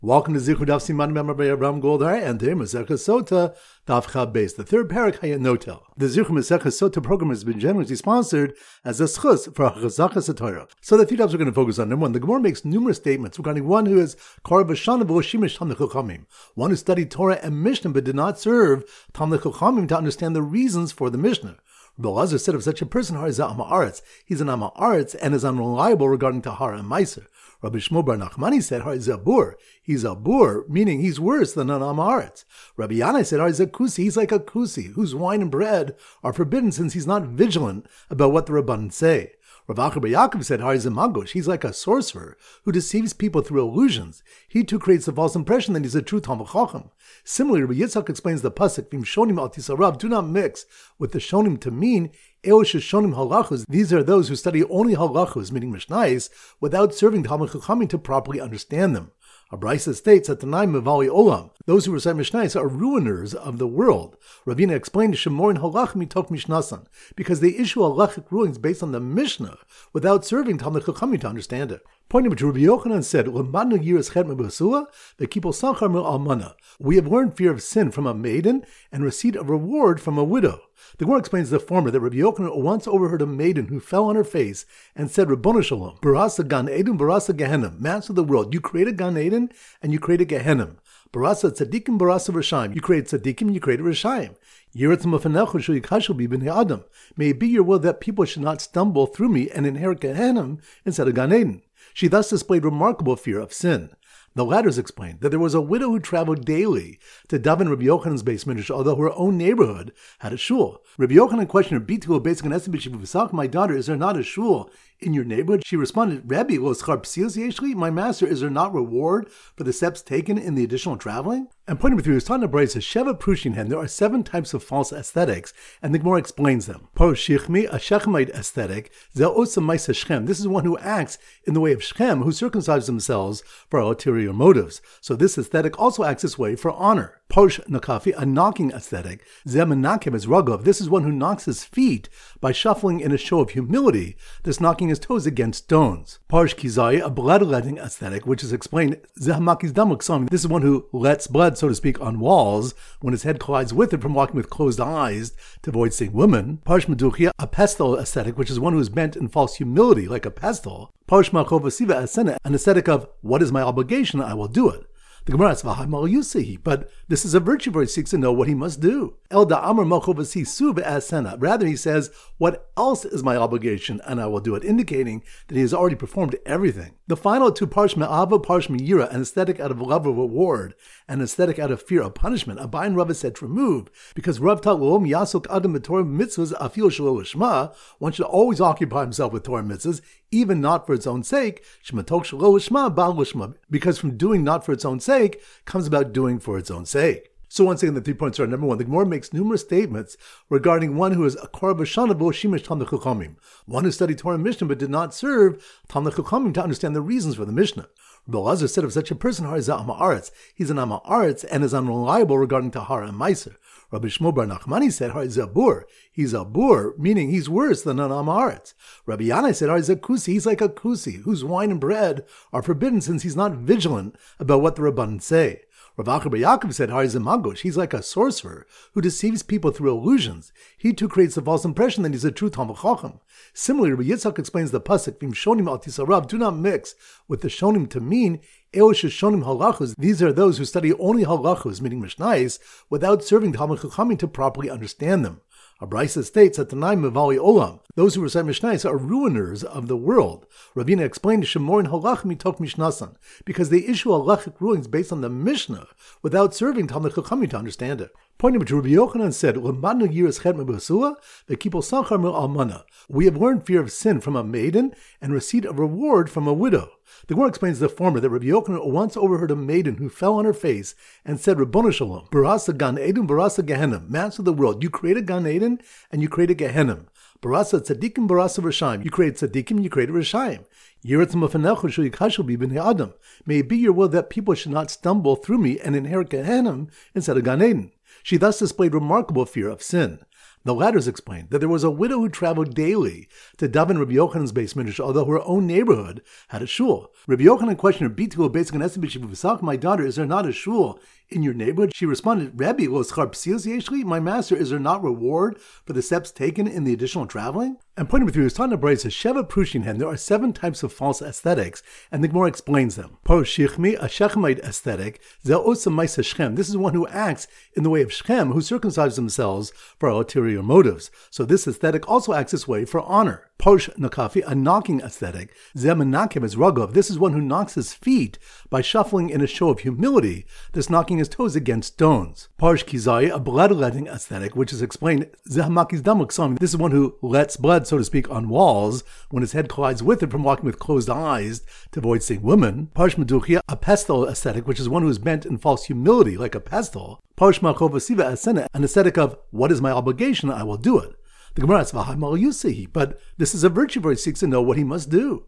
Welcome to Zichud Daf Siman Member by Abraham Goldar and today Masechah Sota Daf Chab Beis, the third parak Hayanotel. The Zichud Masechah Sota program has been generously sponsored as a schus for Chazachas Torah. So the three topics we're going to focus on. Number one, the Gemara makes numerous statements regarding one who is Korah B'Shana V'Oshimish Talmid Chachamim, one who studied Torah and Mishnah but did not serve Talmid Chachamim to understand the reasons for the Mishnah. Rabbi Elazar said of such a person, he's an Amaretz and is unreliable regarding Tahara and Meiser. Rabbi Shmuel Bar Nachmani said, he's a bur, meaning he's worse than an Amaretz. Rabbi Yanai said, he's like a kusi, whose wine and bread are forbidden since he's not vigilant about what the Rabbanan say. Rav Acher Bar Yaakov said, he's like a sorcerer who deceives people through illusions. He too creates the false impression that he's a true Talmid Chacham. Similarly, Rabbi Yitzchak explains the pasuk, Vim shonim al tisarav, do not mix with the shonim to mean, shonim halachos. These are those who study only halachos, meaning mishnayos, without serving Talmid Chachamim to properly understand them. A Brisa states that Tanaim Mevali Olam, those who recite Mishnayos are ruiners of the world. Ravina explained Shemorin Halach mitok Mishnasan, because they issue halachic rulings based on the Mishnah without serving Talmid Chachamim to understand it. Point number two, Rabbi Yochanan said, we have learned fear of sin from a maiden and receipt of reward from a widow. The Gemara explains the former, that Rabbi Yochanan once overheard a maiden who fell on her face and said, Rabbonu Shalom, Barasa Gan Eden, Barasa Gehenim, Master of the world, you created Gan Eden and you created Gehenim. Barasa Tzadikim, Barasa Rishayim, you created Tzadikim, you created Rishayim. May it be your will that people should not stumble through me and inherit Gehenim instead of Gan Eden. She thus displayed remarkable fear of sin. The ladders explained that there was a widow who traveled daily to daven Rabbi Yochanan's Beis Midrash, although her own neighborhood had a shul. Rabbi Yochanan questioned her, Bitul Beis Knesset B'Shiv, my daughter, is there not a shul in your neighborhood? She responded, Rabbi, my master, is there not reward for the steps taken in the additional traveling? And point number three, was taught in Brisa, Sheva Prushinhen, there are 7 types of false aesthetics, and the Gemara explains them. Po Shichmi, a Shechemite aesthetic, Ze'osa Maisa Shechem, this is one who acts in the way of Shechem, who circumcise themselves for ulterior motives. So this aesthetic also acts this way for honor. Posh Nakafi, a knocking aesthetic, Zemenakim is Ragov, this is one who knocks his feet by shuffling in a show of humility, thus knocking his toes against stones. Parsh Kizai, a bloodletting aesthetic, which is explained, Zehamakiz Damuksam, this is one who lets blood, so to speak, on walls when his head collides with it from walking with closed eyes to avoid seeing women. Parsh Meduchia, a pestle aesthetic, which is one who is bent in false humility like a pestle. Parsh Machovasiva Asena, an aesthetic of, what is my obligation, I will do it. The Gemara says, but this is a virtue where he seeks to know what he must do. Rather, he says, what else is my obligation, and I will do it, indicating that he has already performed everything. The final two, Parsh Me'ava, Parsh Me'ira, an aesthetic out of love of reward, and an aesthetic out of fear of punishment, Abayin Rav is said to remove, because Rav taught, Yasuk Adam Torah mitzvahs afil shelo lishma, one should always occupy himself with Torah mitzvahs, even not for its own sake, Shematok shelo lishma, bal lishma, because from doing not for its own sake comes about doing for its own sake. So once again, the 3 points are, number one, the Gemara makes numerous statements regarding one who is a Korah B'Shana V'Oshimish Talmid Chachamim, one who studied Torah and Mishnah but did not serve Talmid Chachamim to understand the reasons for the Mishnah. Rabbi Elazar said of such a person, he's an Amaretz and is unreliable regarding Tahara and Meiser. Rabbi Shmuel Bar Nachmani said, he's a bur, meaning he's worse than an Amaretz. Rabbi Yanai said, he's like a kusi, whose wine and bread are forbidden since he's not vigilant about what the Rabbanan say. Rav Acher Bar Yaakov said, he's like a sorcerer who deceives people through illusions. He too creates the false impression that he's a true Talmid Chacham. Similarly, Rabbi Yitzchak explains the pasuk, Vim shonim al tisarav, do not mix with the shonim to mean, shonim halachos. These are those who study only halachos, meaning mishnayos, without serving Talmid Chachamim to properly understand them. A Brisa states that Tanaim Mevali Olam, those who recite Mishnayos are ruiners of the world. Ravina explained Shemorin Halach mitok Mishnasan, because they issue halachic rulings based on the Mishnah without serving Talmid Chachamim to understand it. Point number two, Rabbi Yochanan said, we have learned fear of sin from a maiden and receipt of reward from a widow. The Gemara explains the former, that Rabbi Yochanan once overheard a maiden who fell on her face and said, Rabbonu Shalom, Barasa Gan Eden, Barasa Gehenim, Master of the world, you created Gan Eden and you created Gehenim. Barasa Tzadikim, Barasa Rishayim, you created Tzadikim, you created Rishayim. May it be your will that people should not stumble through me and inherit Gehenim instead of Gan Eden. She thus displayed remarkable fear of sin. The latter is explained that there was a widow who traveled daily to daven Rabbi Yochanan's Beis Midrash, although her own neighborhood had a shul. Rabbi Yochanan questioned her, Bitul Beis Knesset B'Shiva V'Sach, my daughter, is there not a shul in your neighborhood? She responded, Rabbi, lo schar psius yeshli, my master, is there not reward for the steps taken in the additional traveling? And point number 3 is Tana Brayz says, Sheva Prushin Hen, there are 7 types of false aesthetics, and the Gemara explains them. Par Shichmi, a Shechemite aesthetic, Zel Osam Maisa Shechem. This is one who acts in the way of Shechem, who circumcise themselves for ulterior motives. So this aesthetic also acts this way for honor. Parsh Nakafi, a knocking aesthetic. Zemanakim is Ragov. This is one who knocks his feet by shuffling in a show of humility, thus knocking his toes against stones. Parsh Kizai, a bloodletting aesthetic, which is explained. Zehamakiz Damuksam. This is one who lets blood, so to speak, on walls when his head collides with it from walking with closed eyes to avoid seeing women. Parsh Meduchia, a pestle aesthetic, which is one who is bent in false humility, like a pestle. Parsh Machovasiva Asena, an aesthetic of, what is my obligation? I will do it. The Gemara says, but this is a virtue where he seeks to know what he must do.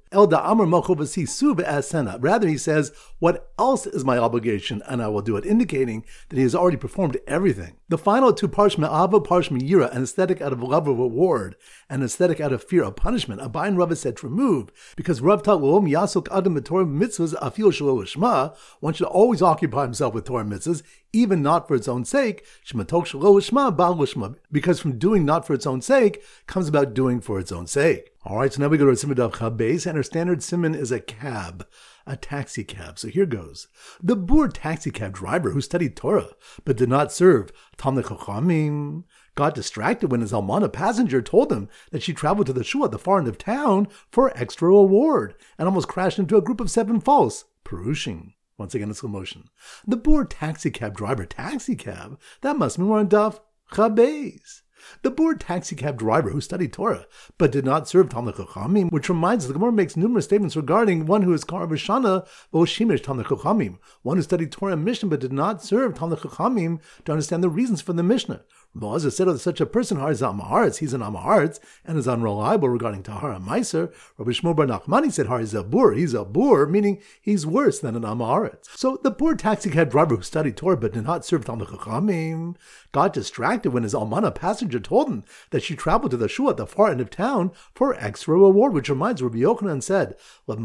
Rather, he says, what else is my obligation, and I will do it, indicating that he has already performed everything. The final 2 parsh me'ava, parsh me'yira, an aesthetic out of love of reward, and an aesthetic out of fear of punishment. Abayin Rav is said to remove, because Rav taught L'om yasuk adam b'torah mitzvahs afil shelo lishma, one should always occupy himself with Torah mitzvahs, even not for its own sake, shematok shelo lishma, bal lishma, because from doing not for its own sake comes about doing for its own sake. All right, so now we go to Siman Daf Chaf Beis, and our standard siman is a cab, a taxi cab. So here goes. The Bur taxi cab driver who studied Torah but did not serve Talmid Chachamim got distracted when his almana passenger told him that she traveled to the shul at the far end of town for extra reward and almost crashed into a group of 7 false Perushim. Once again in slow motion. The Bur taxi cab driver, taxi cab, that must mean we're on Daf Chaf Beis. The Bur taxi cab driver who studied Torah but did not serve Talmid Chachamim, which reminds us the Gemara makes numerous statements regarding one who is Kar V'Shana V'Oshimish Talmid Chachamim, one who studied Torah and Mishnah but did not serve Talmid Chachamim to understand the reasons for the Mishnah. Moaz said of such a person, he's an Amaharetz and is unreliable regarding Tahara Meiser. Rabbi Shmuel Bar Nachmani said, he's a Bur, meaning he's worse than an Amaharetz. So the Bur taxi cab driver who studied Torah but did not serve Talmid Chachamim got distracted when his almana passenger told him that she traveled to the shul at the far end of town for extra reward, which reminds Rabbi Yochanan said,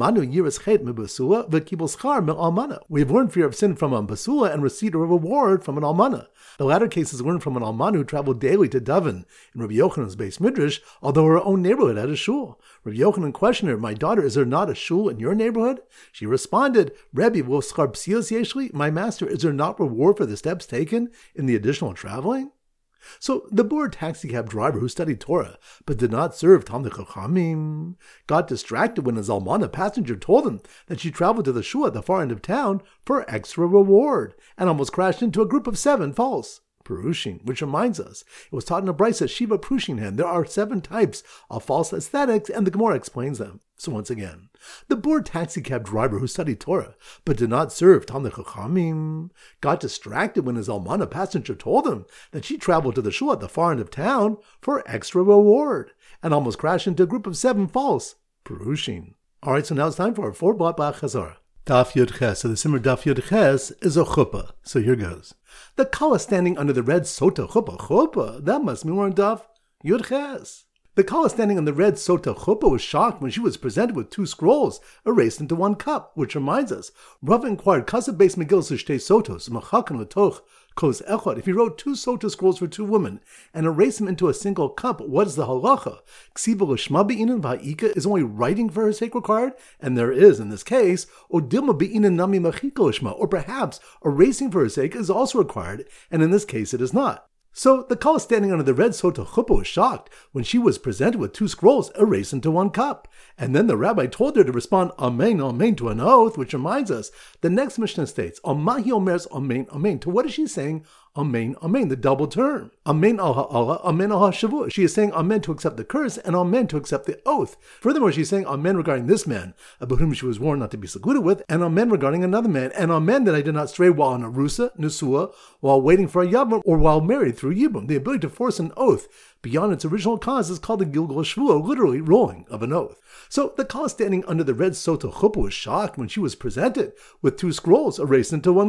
we have learned fear of sin from a basula and received a reward from an almana. The latter case is learned from an almana who traveled daily to daven in Rabbi Yochanan's Beis Midrash, although her own neighborhood had a shul. Rabbi Yochanan questioned her, my daughter, is there not a shul in your neighborhood? She responded, Rebbe, lo schar psius yeshli, my master, is there not reward for the steps taken in the additional traveling? So the Bur taxi cab driver who studied Torah but did not serve Talmid Chachamim got distracted when his almana passenger told him that she traveled to the shul at the far end of town for extra reward and almost crashed into a group of 7 false Perushim, which reminds us, it was taught in a brisa, Shiva Prushin Hen. There are 7 types of false aesthetics, and the Gemara explains them. So once again, the Bur taxi cab driver who studied Torah but did not serve Talmid Chachamim got distracted when his almana passenger told him that she traveled to the shul at the far end of town for extra reward and almost crashed into a group of 7 false Perushim. All right, so now it's time for our 4 Blat Bach Chazara. Daf Yud Ches. So the Simmer Daf Yud Ches is a chuppah. So here goes. The Kala standing under the red sota chuppah, that must mean we're on Daf Yud Ches. The Kala standing on the red sota chuppah was shocked when she was presented with 2 scrolls erased into 1 cup, which reminds us, Rav inquired, Kasa Beis Megillah Shtei Sotos, Machakan Latoch, Kos Echad. If he wrote 2 sota scrolls for 2 women and erased them into a single cup, what is the halacha? Ksiva l'shma be'inan v'ha'ika, is only writing for her sake required? And there is in this case, or dilma be'inan nami machika l'shma, or perhaps erasing for her sake is also required, and in this case it is not. So the Kala standing under the red sota chuppah was shocked when she was presented with 2 scrolls erased into 1 cup. And then the rabbi told her to respond Amen, Amen to an oath, which reminds us, the next Mishnah states, Amahi omers Amen, Amen. To what is she saying? Amen, Amen, the double term. Amen al ha'ala, Amen al ha'shavua. She is saying Amen to accept the curse and Amen to accept the oath. Furthermore, she's saying Amen regarding this man, about whom she was warned not to be secluded with, and Amen regarding another man, and Amen that I did not stray while on Arusa, Nusua, while waiting for a Yavam, or while married through Yibum. The ability to force an oath beyond its original cause is called the Gilgal Shvua, literally rolling of an oath. So the Kala standing under the red sota chuppah was shocked when she was presented with 2 scrolls erased into 1 cup.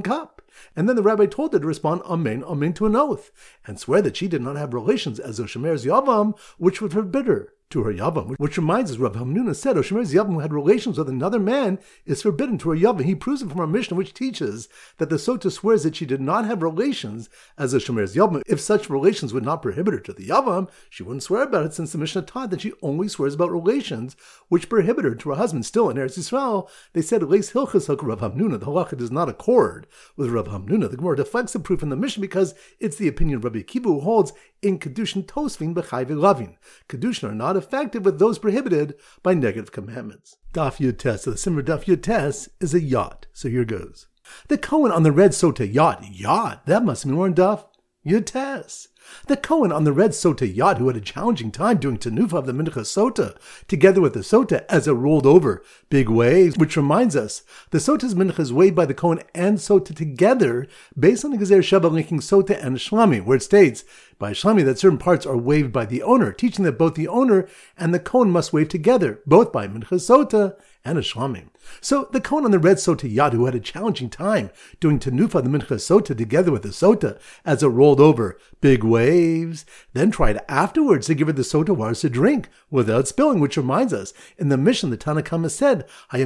And then the rabbi told her to respond amen, amen to an oath, and swear that she did not have relations as Oshemer's Yavam, which would forbid her to her Yavam. Which reminds us, Rav Hamnuna said Oshemer's Yavam who had relations with another man is forbidden to her Yavam. He proves it from our Mishnah, which teaches that the Sota swears that she did not have relations as Oshemer's Yavam. If such relations would not prohibit her to the Yavam, she wouldn't swear about it, since the Mishnah taught that she only swears about relations which prohibit her to her husband. Still, in Eretz Yisrael, they said Leis Hilchas Hak Rav Hamnuna. The halacha does not accord with Rav Hamnuna. The Gemara deflects the proof in the Mishnah because it's the opinion of Rabbi Akiva, who holds in Kedushin Tosvin b'chai v'lavin. Kedushin are not effective with those prohibited by negative commandments. Daf Yud Tes. So the Simmer Daf Yud Tes is a yacht. So here goes. The Kohen on the red Sota yacht. Yacht? That must be more in Daf Yud Tes. The Kohen on the red Sota yacht, who had a challenging time doing Tenufa of the Mincha Sota, together with the Sota as it rolled over big waves, which reminds us, the Sota's Mincha is waved by the Kohen and Sota together, based on the Gezer Sheva linking Sota and Shlami, where it states by Shlami that certain parts are waved by the owner, teaching that both the owner and the Kohen must wave together, both by Mincha Sota and a Shlamim. So the Kohen on the red Sota yacht, who had a challenging time doing Tenufa the Mincha Sota together with the Sota as it rolled over big waves, then tried afterwards to give her the Sota waters to drink without spilling, which reminds us, in the Mishnah the Tanna Kama said, he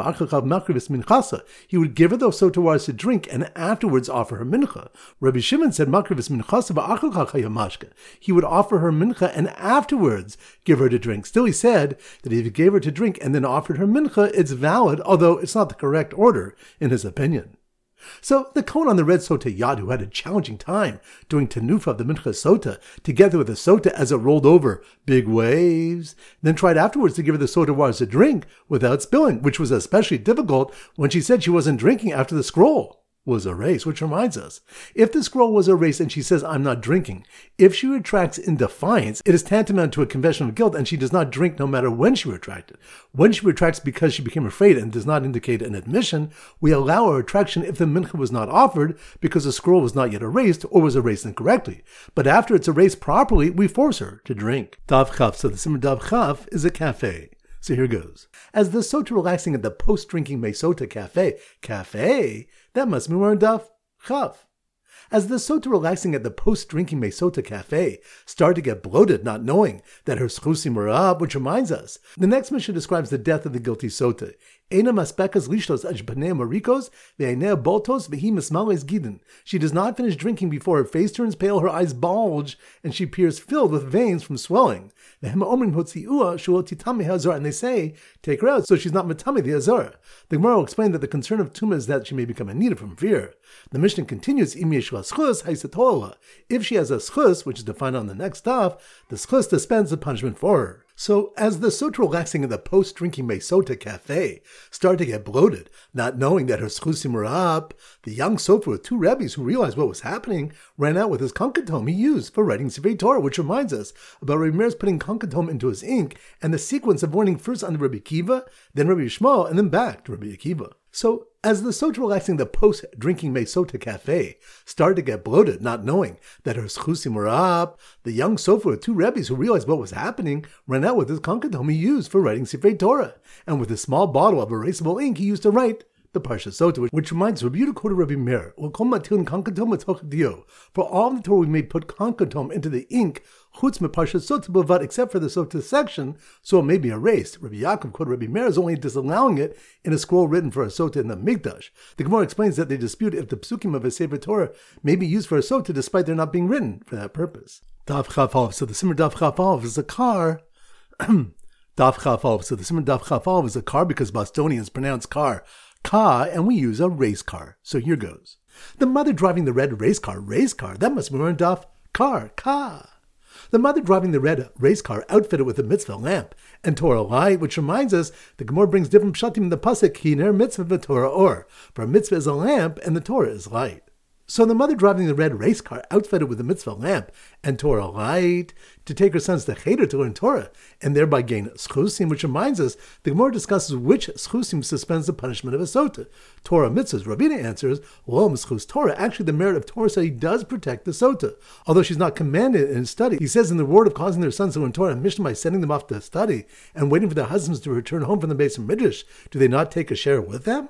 would give her those Sota waters to drink and afterwards offer her Mincha. Rabbi Shimon said, he would offer her Mincha and afterwards give her to drink. Still, he said that if he gave her to drink and then offered her Mincha, it's valid, although it's not the correct order in his opinion. So the Kohen on the red Sota yacht, who had a challenging time doing Tenufa of the Mincha Sota together with the Sota as it rolled over big waves, then tried afterwards to give her the Sota waters to drink without spilling, which was especially difficult when she said she wasn't drinking after the scroll was erased, which reminds us, if the scroll was erased and she says, I'm not drinking, if she retracts in defiance, it is tantamount to a confession of guilt, and she does not drink no matter when she retracted. When she retracts because she became afraid and does not indicate an admission, we allow a retraction if the mincha was not offered because the scroll was not yet erased or was erased incorrectly. But after it's erased properly, we force her to drink. Dav Chaf. So the Simmer Dav Chaf is a cafe. So here goes. As the Sota relaxing at the post-drinking Mesota cafe, that must be more in Daf Chaf. As the Sota relaxing at the post-drinking Mesota cafe started to get bloated, not knowing that her schusim were up, which reminds us, the next Mishnah describes the death of the guilty Sota. She does not finish drinking before her face turns pale, her eyes bulge, and she appears filled with veins from swelling. And they say, take her out so she's not matame the azara. The Gemara will explain that the concern of Tumah is that she may become anita from fear. The Mishnah continues, if she has a schus, which is defined on the next daf, the schus dispenses the punishment for her. So, as the Sota relaxing in the post-drinking Mesota cafe started to get bloated, not knowing that her schusim were up, the young Sofer with two rabbis who realized what was happening ran out with his konkatom he used for writing Sefer Torah, which reminds us about Rabbi Meir's putting konkatom into his ink and the sequence of warning first on Rabbi Akiva, then Rabbi Yishmael, and then back to Rabbi Akiva. So, as the Sota relaxing the post-drinking Mesota cafe started to get bloated, not knowing that her schusim were up, the young Sofer with two rabbis who realized what was happening ran out with his konkatom he used for writing Sefer Torah, and with a small bottle of erasable ink he used to write the Parsha Sota, which reminds Rabbi Yehuda quoted Rabbi Meir, for all the Torah we may put konkatom into the ink, chutz me Parsha Sota b'vad, except for the Sota section, so it may be erased. Rabbi Yaakov quoted Rabbi Meir is only disallowing it in a scroll written for a Sota in the Mikdash. The Gemara explains that they dispute if the psukim of a Sefer Torah may be used for a Sota despite their not being written for that purpose. Dav Chaf Aleph. So the Simmer Dav Chaf Aleph is a car. Dav Chaf Aleph. So the Simmer Dav Chaf Aleph is a car because Bostonians pronounce car ka, and we use a race car. So here goes. The mother driving the red race car, that must be more in Daf car, ka. The mother driving the red race car outfitted with a mitzvah lamp and Torah light, which reminds us the Gemara brings different pshatim in the pasuk, hiner mitzvah v'Torah or, for a mitzvah is a lamp and the Torah is light. So the mother driving the red race car outfitted with a mitzvah lamp and Torah light to take her sons to Cheder to learn Torah and thereby gain schusim, which reminds us the Gemara discusses which schusim suspends the punishment of a sota. Torah mitzvahs. Rabina answers, lo schus Torah. Actually, the merit of Torah study does protect the sota, although she's not commanded in study. He says in the word of causing their sons to learn Torah and Mishnah by sending them off to study and waiting for their husbands to return home from the base of Midrash, do they not take a share with them?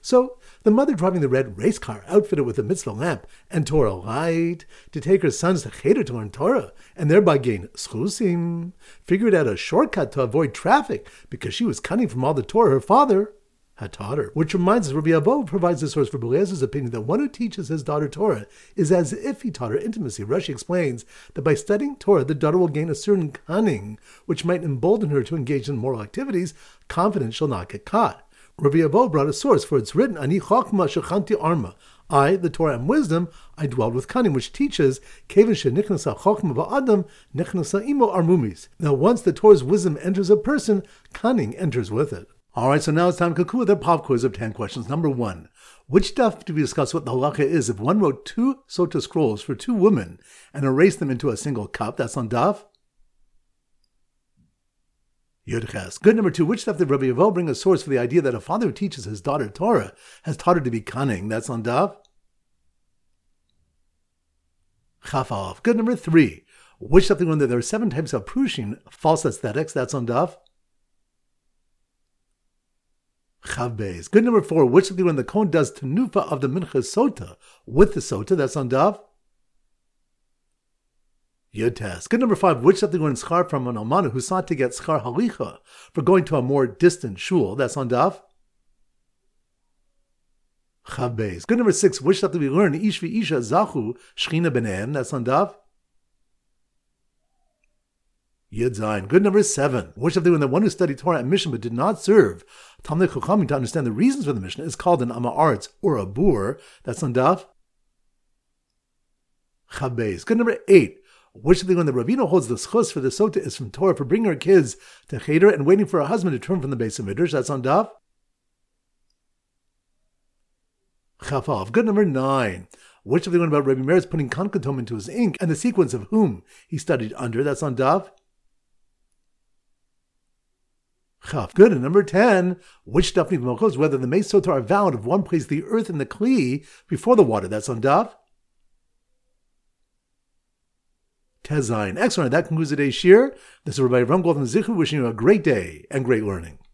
So the mother driving the red race car, outfitted with a mitzvah lamp and Torah light, to take her sons to cheder to learn Torah, and thereby gain schusim, figured out a shortcut to avoid traffic because she was cunning from all the Torah her father had taught her. Which reminds us, Rabbi Abo provides the source for Beleazar's opinion that one who teaches his daughter Torah is as if he taught her intimacy. Rashi explains that by studying Torah, the daughter will gain a certain cunning, which might embolden her to engage in moral activities. Confidence shall not get caught. Rabbi Abo brought a source, for it's written, Ani chokma shechanti arma. I, the Torah, am wisdom, I dwelled with cunning, which teaches, Kevin shenichnasa chokma ba'adam, nichnasa imo armumis. Now once the Torah's wisdom enters a person, cunning enters with it. Alright, so now it's time to conclude with our pop quiz of 10 questions. Number 1. Which daf do we discuss what the halacha is if one wrote 2 sota scrolls for 2 women and erased them into a single cup? That's on daf Yud-Ches. Good. Number 2. Which daf did Rabbi Avo bring a source for the idea that a father who teaches his daughter Torah has taught her to be cunning? That's on daf Chaf Aleph. Good. Number 3. Which daf did one that there are 7 types of prushim, false aesthetics? That's on daf Chav Beis. Good. Number 4. Which of the when the Kohen does tenufa of the mincha sota with the sota? That's on daf Yud-Tes. Good. Number 5. Which of the when schar from an almana who sought to get schar halicha for going to a more distant shul? That's on daf Chav Beis. Good. Number 6. Which of the we learn ish v'isha zachu shchina b'neim? That's on daf Yud Zayin. Good. Number 7. Which of the when the one who studied Torah and Mishnah but did not serve Talmidei Chachamim to understand the reasons for the Mishnah is called an Ama'aretz or a boor? That's on daf Chav Beis. Good. Number 8. Which of the when the Ravina holds the schus for the sota is from Torah for bringing her kids to cheder and waiting for her husband to turn from the base of Midrash? That's on daf Chaf Aleph. Good. Number 9. Which of the one about Rabbi Meir's putting kankatom into his ink and the sequence of whom he studied under? That's on daf Chaf. Good. And number 10, which daf Nivmochos, whether the Meis Sotar are vowed if one placed the earth in the kli before the water? That's on daf Tezayin. Excellent. That concludes today's shir. This is Rabbi Ram Goldman Zichu wishing you a great day and great learning.